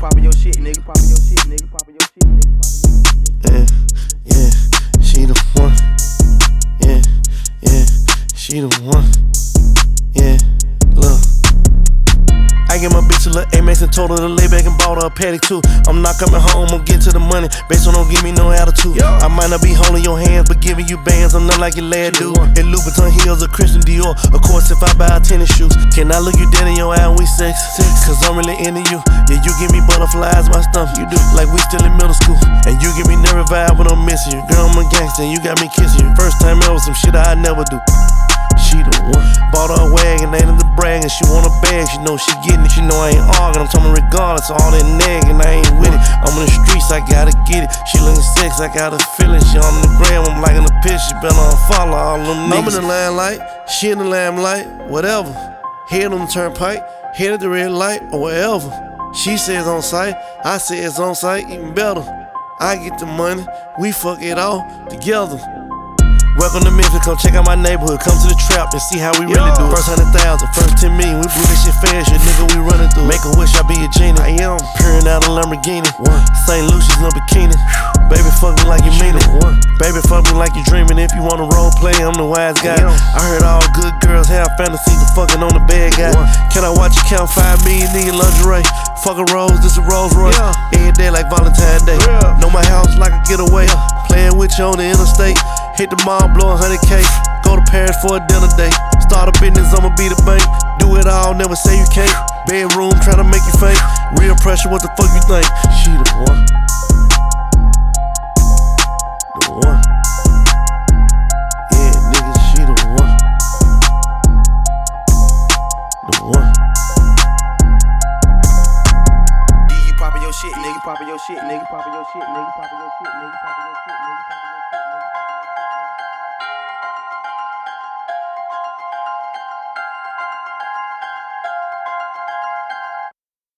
poppin' your shit, nigga. Poppin' your shit, nigga. Poppin' your shit, nigga. Yeah, yeah, she the one. Yeah, yeah, she the one. Yeah, look. I get my bitch a little Amex and told her to lay back and bought her a paddock too. I'm not coming home, I'm getting to the money. Based on don't give me no attitude. I might not be holding your hands, but giving you bands. I'm not like your lad dude. In Louboutin heels or Christian Dior. Of course, if I buy tennis shoes, can I look you dead in your eye when we sex? Cause I'm really into you. Yeah, you give me butterflies, my stuff. You do like we still in middle school. And you give me nervous vibe when I'm missing you. Girl, I'm a gangster and you got me kissing you. First time ever, some shit I never do. She the one. Bought her a wagon, ain't in the brag, and she want a bag. She know she getting it, she know I ain't arguing. I'm talking regardless, all that nagging, I ain't with it. I'm in the streets, I gotta get it. She looking sex, I got a feeling. She on the gram, I'm liking the pitch. She better unfollow all them niggas. I'm in the limelight, she in the limelight, whatever. Head on the turnpike, head at the red light, or wherever. She says on site, I say it's on site, even better. I get the money, we fuck it all together. Welcome to Memphis, come check out my neighborhood. Come to the trap and see how we really do it. First 100,000, first 10 million, we blew this shit fast, shit nigga, we running through. Make a wish, I be a genie. I am peering out a Lamborghini. St. Lucia's no bikini. Baby, fuck me like you mean it. Baby, fuck me like you dreaming. If you wanna role play, I'm the wise guy. I heard all good girls have fantasies of fucking on the bad guy. Can I watch you count 5 million in your lingerie? Fuck a Rose, this a Rolls Royce. Every day like Valentine's Day. Know my house like a getaway. Playing with you on the interstate. Hit the mall, blow 100K. Go to Paris for a dinner date. Start a business, I'ma be the bank. Do it all, never say you can't. Bedroom, tryna make you faint. Real pressure, what the fuck you think? She the one. The one. Yeah, nigga, she the one. The one. You poppin' your shit, nigga. Poppin' your shit, nigga. Poppin' your shit, nigga. Poppin' your shit, nigga. Poppin' your shit, nigga.